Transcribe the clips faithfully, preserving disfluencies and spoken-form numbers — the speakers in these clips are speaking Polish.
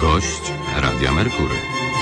Gość Radia Merkury.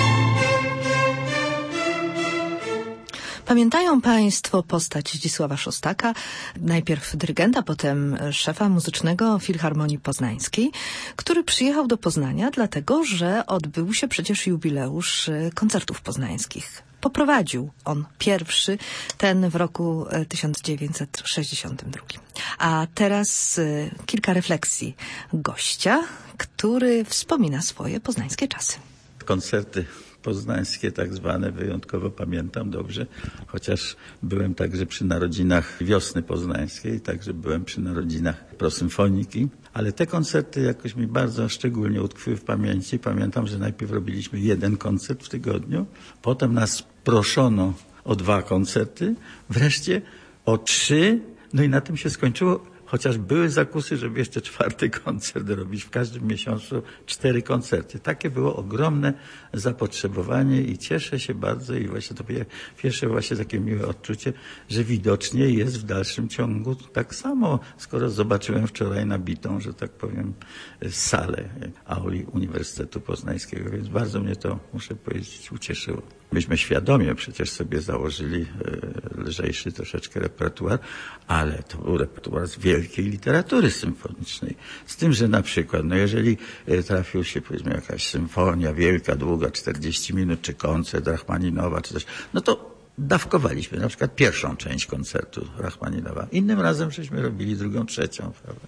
Pamiętają Państwo postać Zdzisława Szostaka, najpierw dyrygenta, potem szefa muzycznego Filharmonii Poznańskiej, który przyjechał do Poznania dlatego, że odbył się przecież jubileusz koncertów poznańskich. Poprowadził on pierwszy, ten w roku tysiąc dziewięćset sześćdziesiątym drugim. A teraz kilka refleksji gościa, który wspomina swoje poznańskie czasy. Koncerty poznańskie tak zwane wyjątkowo pamiętam dobrze, chociaż byłem także przy narodzinach Wiosny Poznańskiej, także byłem przy narodzinach Prosymfoniki, ale te koncerty jakoś mi bardzo szczególnie utkwiły w pamięci. Pamiętam, że najpierw robiliśmy jeden koncert w tygodniu, potem nas proszono o dwa koncerty, wreszcie o trzy, no i na tym się skończyło. Chociaż były zakusy, żeby jeszcze czwarty koncert robić. W każdym miesiącu cztery koncerty. Takie było ogromne zapotrzebowanie i cieszę się bardzo i właśnie to pierwsze właśnie takie miłe odczucie, że widocznie jest w dalszym ciągu tak samo, skoro zobaczyłem wczoraj nabitą, że tak powiem, salę auli Uniwersytetu Poznańskiego, więc bardzo mnie to, muszę powiedzieć, ucieszyło. Myśmy świadomie przecież sobie założyli lżejszy troszeczkę repertuar, ale to był repertuar z wielkiej literatury symfonicznej. Z tym, że na przykład, no jeżeli trafił się powiedzmy jakaś symfonia wielka, długa, czterdzieści minut, czy koncert Rachmaninowa, czy coś, no to dawkowaliśmy na przykład pierwszą część koncertu Rachmaninowa. Innym razem żeśmy robili drugą, trzecią, prawda?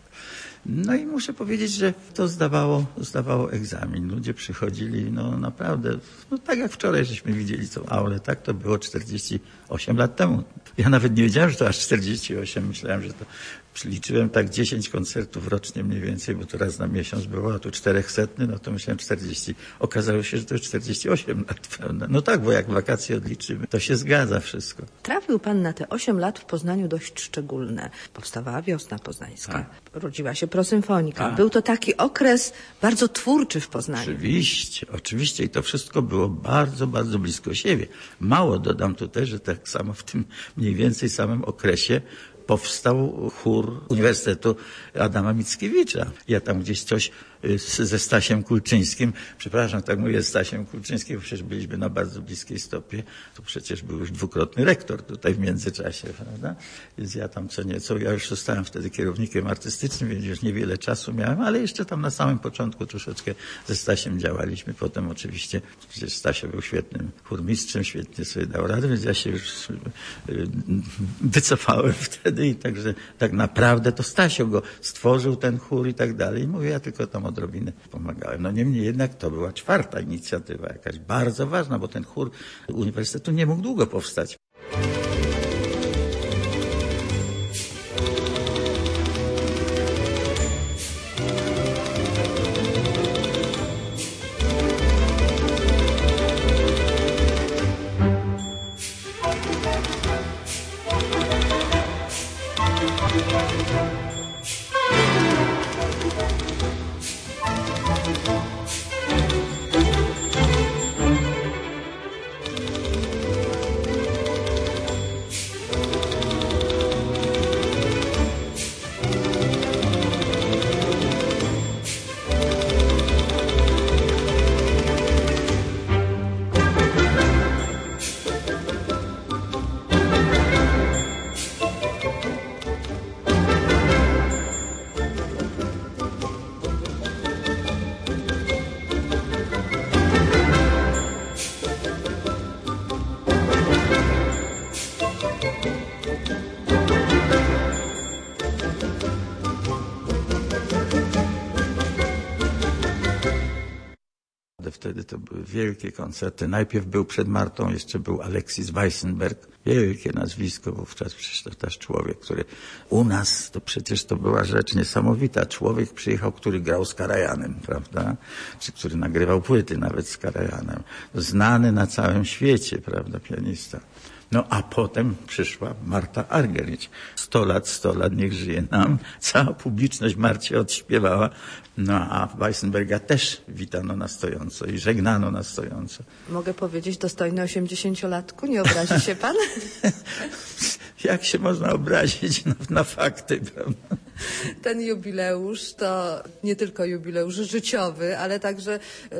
No i muszę powiedzieć, że to zdawało, zdawało egzamin. Ludzie przychodzili, no naprawdę, no tak jak wczoraj żeśmy widzieli tą aulę, tak to było czterdzieści osiem lat temu. Ja nawet nie wiedziałem, że to aż czterdzieści osiem, myślałem, że to liczyłem tak dziesięć koncertów rocznie mniej więcej, bo to raz na miesiąc było, a tu czterechsetny, no to myślałem czterdzieści. Okazało się, że to już czterdzieści osiem lat, prawda? No tak, bo jak wakacje odliczymy, to się zgadza wszystko. Trafił pan na te osiem lat w Poznaniu dość szczególne. Powstawała Wiosna Poznańska, a. rodziła się Prosymfonika. A. Był to taki okres bardzo twórczy w Poznaniu. Oczywiście, oczywiście i to wszystko było bardzo, bardzo blisko siebie. Mało dodam tutaj, że tak samo w tym mniej więcej samym okresie powstał chór Uniwersytetu Adama Mickiewicza. Ja tam gdzieś coś ze Stasiem Kulczyńskim, przepraszam, tak mówię, z Stasiem Kulczyńskim, przecież byliśmy na bardzo bliskiej stopie, to przecież był już dwukrotny rektor tutaj w międzyczasie, prawda? Więc ja tam co nieco, ja już zostałem wtedy kierownikiem artystycznym, więc już niewiele czasu miałem, ale jeszcze tam na samym początku troszeczkę ze Stasiem działaliśmy. Potem oczywiście, przecież Stasio był świetnym chórmistrzem, świetnie sobie dał radę, więc ja się już wycofałem wtedy i także tak naprawdę to Stasio go stworzył, ten chór i tak dalej. I mówię, ja tylko tam odrobinę pomagałem. No niemniej jednak to była czwarta inicjatywa, jakaś bardzo ważna, bo ten chór Uniwersytetu nie mógł długo powstać. Wtedy to były wielkie koncerty. Najpierw był przed Martą, jeszcze był Alexis Weissenberg. Wielkie nazwisko wówczas, przecież to też człowiek, który u nas, to przecież to była rzecz niesamowita. Człowiek przyjechał, który grał z Karajanem, prawda? Czy który nagrywał płyty nawet z Karajanem. Znany na całym świecie, prawda, pianista. No a potem przyszła Marta Argerich. Sto lat, sto lat, niech żyje nam. Cała publiczność Marcie odśpiewała. No a Weissenberga też witano na stojąco i żegnano na stojąco. Mogę powiedzieć, dostojny osiemdziesięciolatku, nie obrazi się pan? Jak się można obrazić na, na fakty, prawda? Ten jubileusz to nie tylko jubileusz życiowy, ale także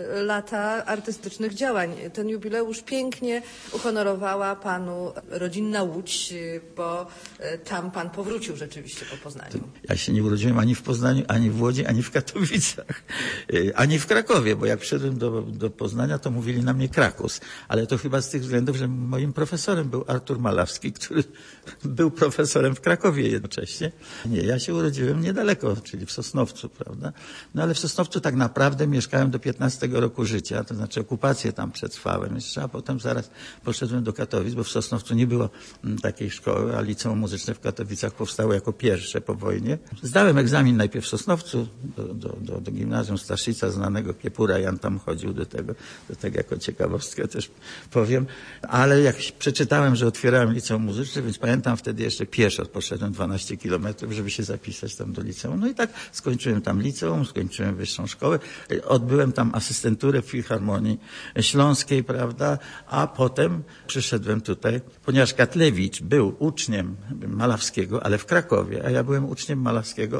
lata artystycznych działań. Ten jubileusz pięknie uhonorowała panu rodzinna Łódź, bo tam pan powrócił rzeczywiście po Poznaniu. Ja się nie urodziłem ani w Poznaniu, ani w Łodzi, ani w Katowicach, ani w Krakowie, bo jak przyszedłem do, do Poznania, to mówili na mnie Krakus. Ale to chyba z tych względów, że moim profesorem był Artur Malawski, który był profesorem w Krakowie jednocześnie. Nie, ja się urodziłem niedaleko, czyli w Sosnowcu, prawda? No ale w Sosnowcu tak naprawdę mieszkałem do piętnastego roku życia, to znaczy okupację tam przetrwałem jeszcze, a potem zaraz poszedłem do Katowic, bo w Sosnowcu nie było takiej szkoły, a liceum muzyczne w Katowicach powstało jako pierwsze po wojnie. Zdałem egzamin najpierw w Sosnowcu, do, do, do, do gimnazjum Staszica, znanego Kiepura, Jan tam chodził do tego, do tego jako ciekawostkę też powiem, ale jak przeczytałem, że otwierałem liceum muzyczne, więc pamiętam wtedy jeszcze pieszo poszedłem dwanaście kilometrów, żeby się zapisać tam do liceum. No i tak skończyłem tam liceum, skończyłem wyższą szkołę, odbyłem tam asystenturę w Filharmonii Śląskiej, prawda, a potem przyszedłem tutaj, ponieważ Katlewicz był uczniem Malawskiego, ale w Krakowie, a ja byłem uczniem Malawskiego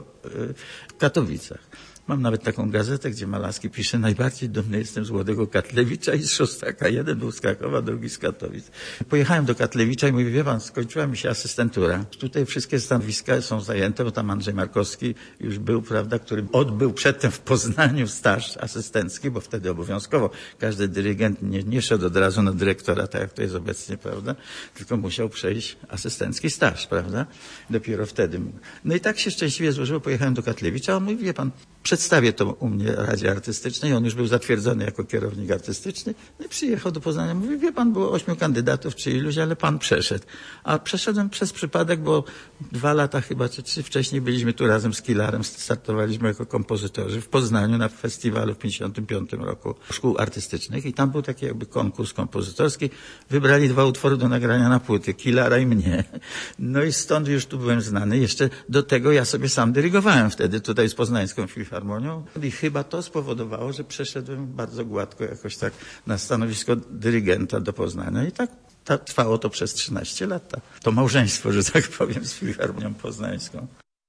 w Katowicach. Mam nawet taką gazetę, gdzie Malawski pisze: najbardziej dumny jestem z młodego Katlewicza i z Szostaka. Jeden był z Krakowa, drugi z Katowic. Pojechałem do Katlewicza i mówię: wie pan, skończyła mi się asystentura. Tutaj wszystkie stanowiska są zajęte, bo tam Andrzej Markowski już był, prawda, który odbył przedtem w Poznaniu staż asystencki, bo wtedy obowiązkowo każdy dyrygent nie, nie szedł od razu na dyrektora, tak jak to jest obecnie, prawda, tylko musiał przejść asystencki staż, prawda. Dopiero wtedy. No i tak się szczęśliwie złożyło, pojechałem do Katlewicza, a on mówi: wie pan, przedstawię to u mnie Radzie Artystycznej. On już był zatwierdzony jako kierownik artystyczny. No i przyjechał do Poznania. Mówi: wie pan, było ośmiu kandydatów czy iluś, ale pan przeszedł. A przeszedłem przez przypadek, bo dwa lata chyba, czy trzy wcześniej byliśmy tu razem z Kilarem. Startowaliśmy jako kompozytorzy w Poznaniu na festiwalu w pięćdziesiątym piątym roku szkół artystycznych. I tam był taki jakby konkurs kompozytorski. Wybrali dwa utwory do nagrania na płyty. Kilara i mnie. No i stąd już tu byłem znany. Jeszcze do tego ja sobie sam dyrygowałem wtedy tutaj z Poznańską Filharmonią. I chyba to spowodowało, że przeszedłem bardzo gładko jakoś tak na stanowisko dyrygenta do Poznania. I tak ta, trwało to przez trzynaście lat. Ta, to małżeństwo, że tak powiem, z Filharmonią Poznańską.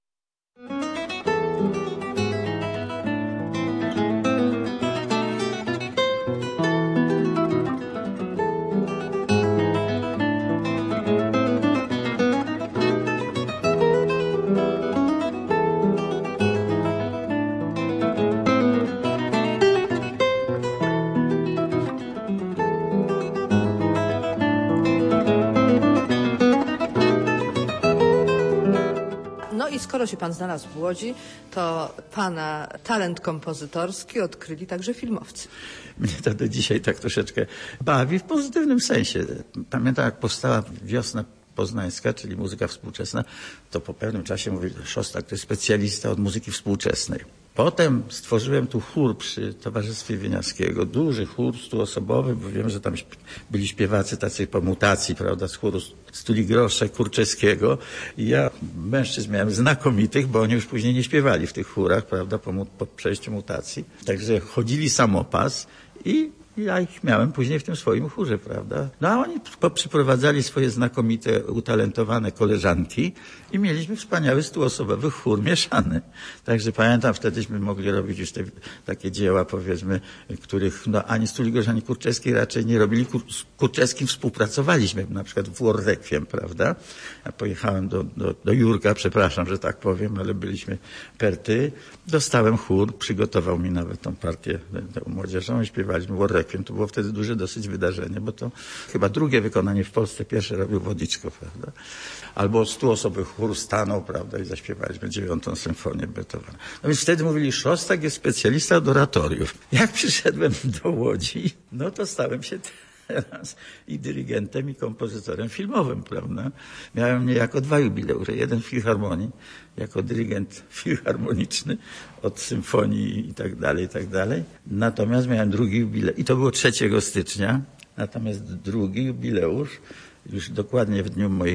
Skoro się pan znalazł w Łodzi, to pana talent kompozytorski odkryli także filmowcy. Mnie to do dzisiaj tak troszeczkę bawi w pozytywnym sensie. Pamiętam, jak powstała Wiosna Poznańska, czyli muzyka współczesna, to po pewnym czasie mówili: Szostak to jest specjalista od muzyki współczesnej. Potem stworzyłem tu chór przy Towarzystwie Wieniawskiego, duży chór stuosobowy, bo wiem, że tam byli śpiewacy tacy po mutacji, prawda, z chóru Stuligrosza, Kurczeskiego. I ja mężczyzn miałem znakomitych, bo oni już później nie śpiewali w tych chórach, prawda, po, po przejściu mutacji. Także chodzili samopas i ja ich miałem później w tym swoim chórze, prawda. No a oni przyprowadzali swoje znakomite, utalentowane koleżanki i mieliśmy wspaniały stuosobowy chór mieszany. Także pamiętam, wtedyśmy mogli robić już te takie dzieła, powiedzmy, których no, ani Stuligrosz, ani Kurczewski raczej nie robili. Kur, z Kurczewskim współpracowaliśmy, na przykład w War Requiem, prawda. Ja pojechałem do, do, do Jurka, przepraszam, że tak powiem, ale byliśmy perty. Dostałem chór, przygotował mi nawet tą partię młodzieżową i śpiewaliśmy War Requiem. To było wtedy duże dosyć wydarzenie, bo to chyba drugie wykonanie w Polsce, pierwsze robił Wodiczko, prawda. Albo stu osoby chór stanął, prawda, i zaśpiewaliśmy dziewiątą symfonię Beethovena. No więc wtedy mówili: Szostak jest specjalista od oratoriów. Jak przyszedłem do Łodzi, no to stałem się teraz i dyrygentem, i kompozytorem filmowym, prawda. Miałem niejako dwa jubileusze. Jeden w Filharmonii, jako dyrygent filharmoniczny od symfonii i tak dalej, i tak dalej. Natomiast miałem drugi jubileusz i to było trzeciego stycznia. Natomiast drugi jubileusz, już dokładnie w dniu moich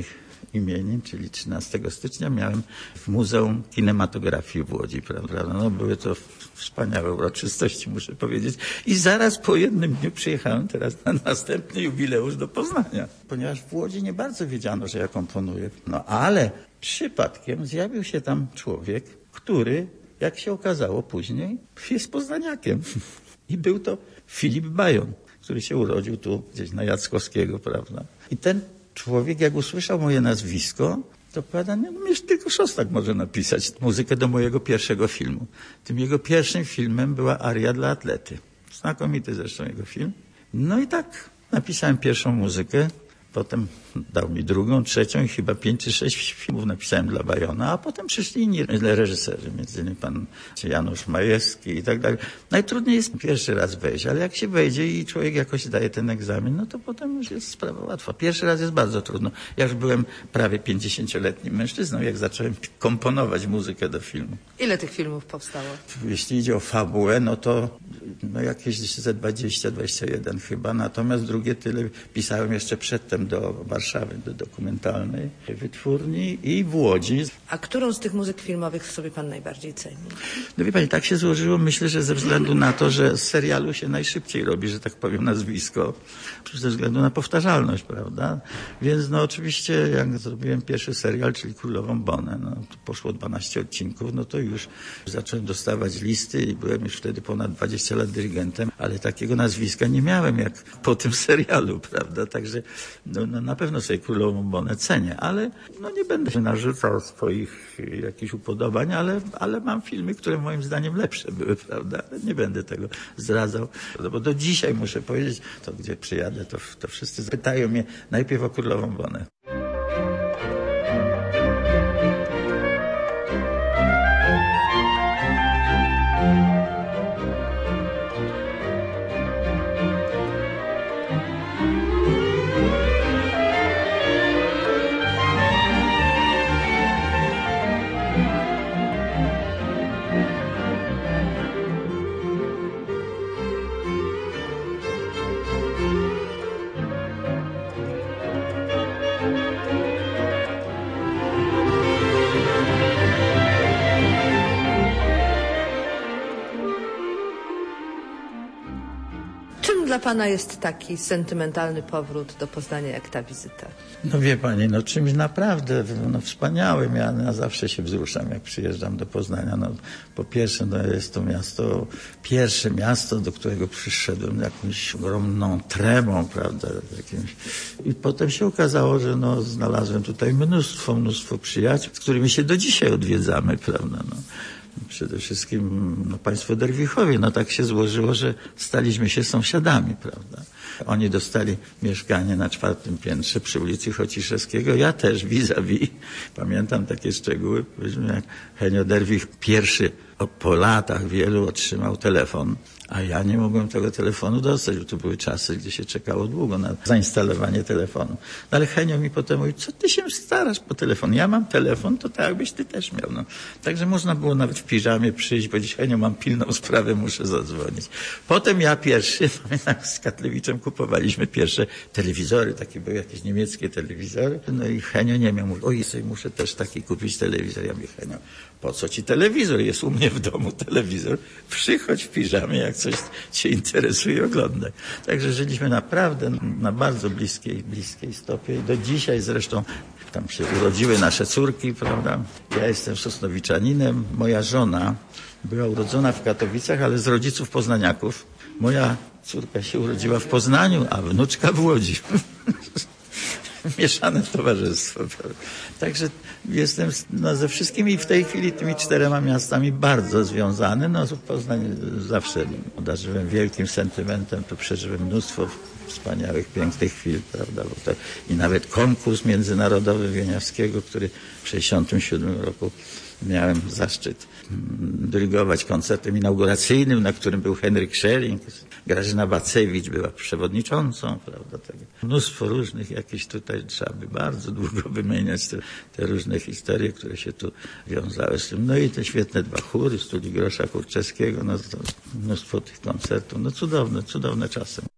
imienin, czyli trzynastego stycznia, miałem w Muzeum Kinematografii w Łodzi, prawda? No, były to wspaniałe uroczystości, muszę powiedzieć. I zaraz po jednym dniu przyjechałem teraz na następny jubileusz do Poznania, ponieważ w Łodzi nie bardzo wiedziano, że ja komponuję. No ale przypadkiem zjawił się tam człowiek, który, jak się okazało później, jest poznaniakiem. I był to Filip Bajon, który się urodził tu gdzieś na Jackowskiego, prawda? I ten człowiek, jak usłyszał moje nazwisko, to powiada, no wiesz, tylko Szostak może napisać muzykę do mojego pierwszego filmu. Tym jego pierwszym filmem była aria dla atlety. Znakomity zresztą jego film. No i tak napisałem pierwszą muzykę. Potem dał mi drugą, trzecią i chyba pięć czy sześć filmów napisałem dla Bajona, a potem przyszli inni reżyserzy, między innymi pan Janusz Majewski i tak dalej. Najtrudniej jest pierwszy raz wejść, ale jak się wejdzie i człowiek jakoś daje ten egzamin, no to potem już jest sprawa łatwa. Pierwszy raz jest bardzo trudno. Ja już byłem prawie pięćdziesięcioletnim mężczyzną, jak zacząłem komponować muzykę do filmu. Ile tych filmów powstało? Jeśli idzie o fabułę, no to no jakieś ze dwadzieścia, dwadzieścia jeden chyba, natomiast drugie tyle pisałem jeszcze przedtem do Warszawy, do dokumentalnej wytwórni i w Łodzi. A którą z tych muzyk filmowych sobie pan najbardziej ceni? No wie pani, tak się złożyło, myślę, że ze względu na to, że z serialu się najszybciej robi, że tak powiem, nazwisko, ze względu na powtarzalność, prawda? Więc no oczywiście, jak zrobiłem pierwszy serial, czyli Królową Bonę, no to poszło dwanaście odcinków, no to już zacząłem dostawać listy i byłem już wtedy ponad dwadzieścia lat dyrygentem, ale takiego nazwiska nie miałem jak po tym serialu, prawda? Także no, no na pewno sobie Królową Bonę cenię, ale no nie będę narzucał swoich jakichś upodobań, ale, ale mam filmy, które moim zdaniem lepsze były, prawda? Ale nie będę tego zdradzał, bo do dzisiaj muszę powiedzieć, to gdzie przyjadę, to, to wszyscy pytają mnie najpierw o Królową Bonę. Dla pana jest taki sentymentalny powrót do Poznania jak ta wizyta? No wie pani, no czymś naprawdę no, wspaniałym. Ja na zawsze się wzruszam, jak przyjeżdżam do Poznania. No, po pierwsze, no, jest to miasto, pierwsze miasto, do którego przyszedłem jakąś ogromną tremą, prawda, jakimś. I potem się okazało, że no, znalazłem tutaj mnóstwo, mnóstwo przyjaciół, z którymi się do dzisiaj odwiedzamy, prawda, no. Przede wszystkim no, państwo Derwichowie, no tak się złożyło, że staliśmy się sąsiadami, prawda. Oni dostali mieszkanie na czwartym piętrze przy ulicy Chociszewskiego, ja też vis-a-vis. Pamiętam takie szczegóły, powiedzmy jak Henio Derwich pierwszy po latach wielu otrzymał telefon, a ja nie mogłem tego telefonu dostać, bo to były czasy, gdzie się czekało długo na zainstalowanie telefonu. No ale Henio mi potem mówi, co ty się starasz po telefon? Ja mam telefon, to tak jakbyś ty też miał. No. Także można było nawet w piżamie przyjść, bo dziś Henio, mam pilną sprawę, muszę zadzwonić. Potem ja pierwszy, pamiętam, z Katlewiczem kupowaliśmy pierwsze telewizory, takie były jakieś niemieckie telewizory. No i Henio nie miał, mówi, oj, sobie muszę też taki kupić telewizor. Ja mówię, Henio, po co ci telewizor? Jest u mnie w domu telewizor. Przychodź w piżamie, jak coś cię interesuje, oglądaj. Także żyliśmy naprawdę na bardzo bliskiej, bliskiej stopie i do dzisiaj zresztą tam się urodziły nasze córki, prawda? Ja jestem Sosnowiczaninem. Moja żona była urodzona w Katowicach, ale z rodziców poznaniaków. Moja córka się urodziła w Poznaniu, a wnuczka w Łodzi. Mieszane towarzystwo. Prawda? Także jestem no, ze wszystkimi w tej chwili tymi czterema miastami bardzo związany. No, Poznań zawsze darzyłem wielkim sentymentem, tu przeżyłem mnóstwo wspaniałych, pięknych chwil, prawda? Bo to, i nawet konkurs międzynarodowy Wieniawskiego, który w sześćdziesiątym siódmym roku miałem zaszczyt dyrygować koncertem inauguracyjnym, na którym był Henryk Schelling, Grażyna Bacewicz była przewodniczącą, prawda, tego. Mnóstwo różnych jakieś tutaj trzeba by bardzo długo wymieniać te, te różne historie, które się tu wiązały z tym. No i te świetne dwa chóry, Stuli Grosza Kurczewskiego, no to mnóstwo tych koncertów, no cudowne, cudowne czasy.